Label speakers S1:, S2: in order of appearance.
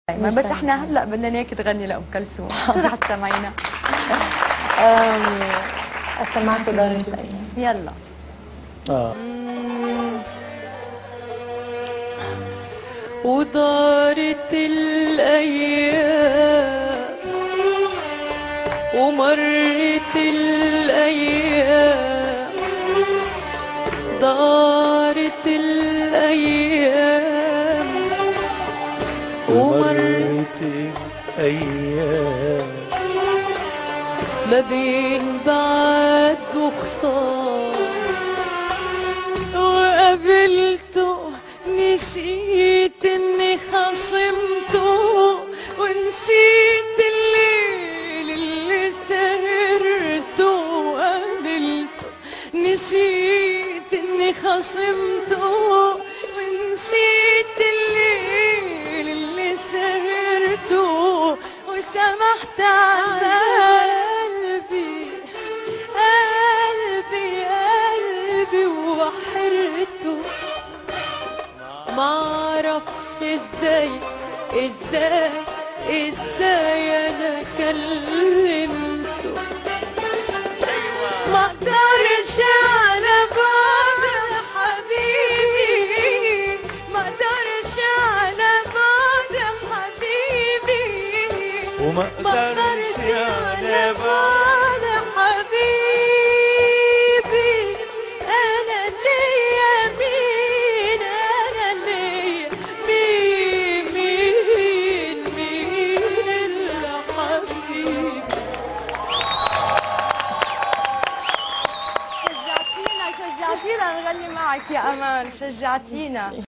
S1: بس احنا هلا بدنا اياك تغني لأم كلثوم. شو رح تسمعينا؟
S2: أسمعكم دارة الأيام.
S1: يلا.
S3: ودارت الأيام ومرت الأيام، دارت الأيام ومرت
S4: الأيام،
S3: ما بين بعد وخسار، وقابلته نسيت اني خصمته، ونسيت الليل اللي سهرته، وقابلته نسيت اني خصمته، ونسيت الليل اللي سهرته، وسمحت عذاب قلبي وحرته. معرفش ازاي انا كلمته، مقدرش على بعد حبيبي، مقدرش على بعد حبيبي،
S4: ومقدرش على
S3: بعد حبيبي. انا ليا مين، انا ليا مين الا حبيبي.
S1: شجعتينا نغني معك يا أمان، شجعتينا.